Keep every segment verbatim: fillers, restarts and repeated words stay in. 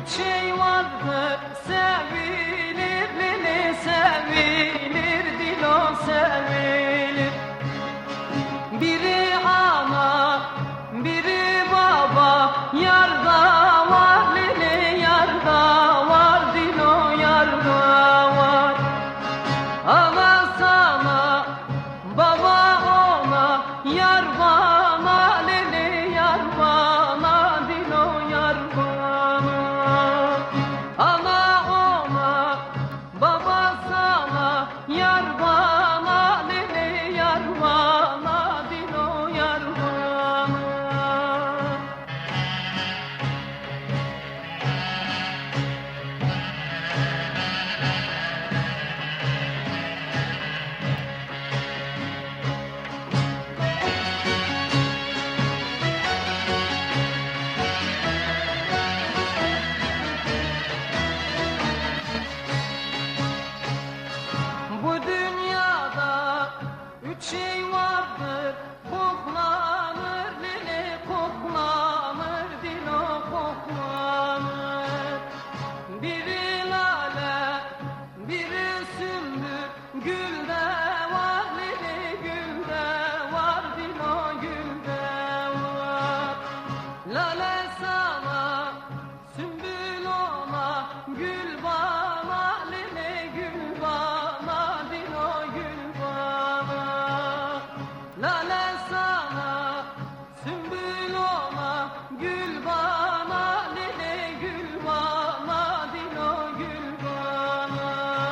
Üç şey vardır sevilir, lili sevilir, dilo sevilir. Biri ana, biri baba, yarda var, lili yarda var, dilo yarda var. Ana sana, baba ona, yar bana, lili yar bana, dilo yar bana. Ana ona, baba sana, yar bana, lili yar bana, dilo yar bana. Bu dünyada üç şey vardır, koklanır, lili koklanır, dilo koklanır. Biri lale, biri sümbül, gülde var, lili gülde var, dilo gülde var. Lale sana, sümbül ona, gül bana, lili gül bana, dilo gül bana. Lale sana, sümbül ona, gül bana, lili gül bana, dilo gül bana.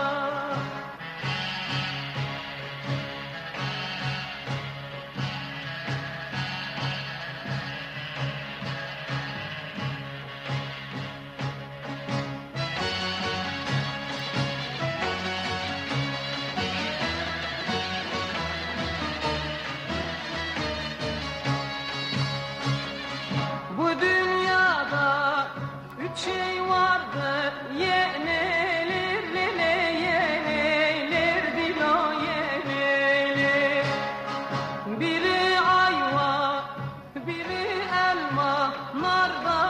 Bu dünyada üç şey vardır, yenilir, lili yenilir, dilo yenilir. Biri ayva, biri elma, narda